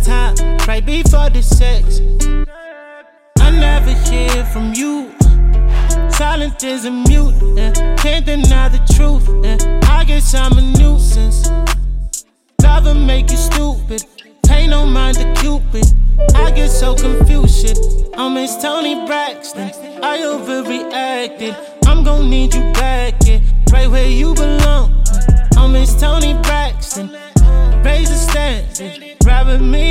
last time, right before the sex. I never hear from you. Silent is a mute, can't deny the truth. I guess I'm a nuisance. Love will make you stupid. Pay no mind to Cupid. I get so confused, shit. I'm Miss Tony Braxton. I overreacted. I'm gon' need you back, yeah. Right where you belong. I'm Miss Tony Braxton. Raise the standard. Ride with me.